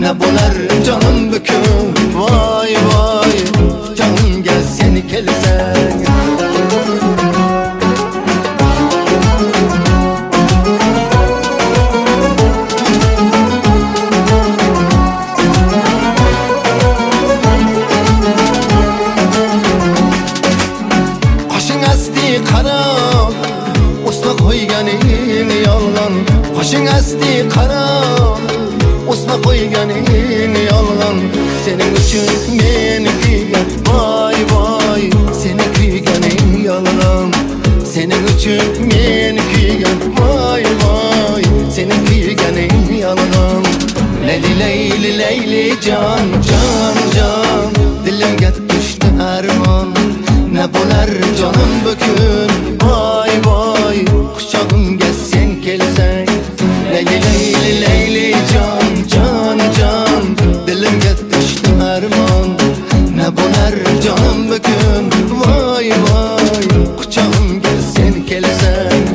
ne bo'lar canım bukun. Voy voy jonimga seni kelsang. Qo'shing asti qara, o'sma qo'yganing yolg'on. Sening uchun men kuygan, voy voy, seni kuyganing yolg'on. Sening uchun men kuygan, voy voy, seni kuyganing yolg'on. Layli layli layli jon jon jon, dilimga tushdi armon. Ne bo'lar jonim bukun, voy voy, quchog'imga sen kelsang. Layli layli layli jon jon jon, dilimga tushdi armon. Ne bo'lar jonim bukun, voy voy, quchog'imga sen kelsang.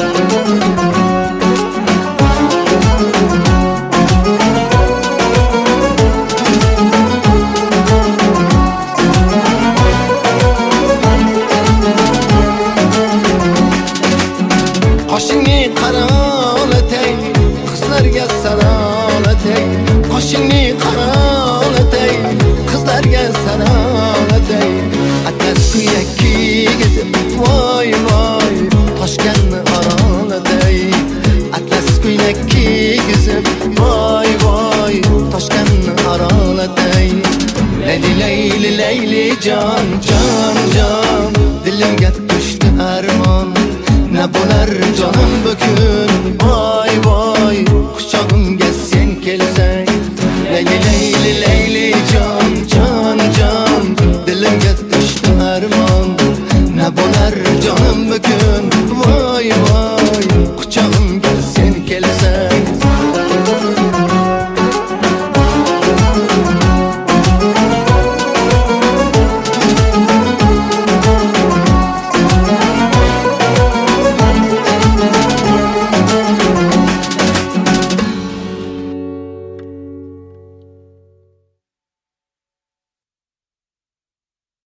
Qo'shingni qara olatay, qizlarga salolatay. Qo'shingni qara olatay, qizlarga salolatay. Atlas kuyak kiygizib, voy voy, Toshkentni orolatay. Atlas kuyak kiygizib, voy voy, Toshkentni orolatay. Layli layli layli jon jon jon, dilimga tushdi armon. Ne bo'lar jonim bukun, voy voy, quchog'imga sen kelsang. Layli layli layli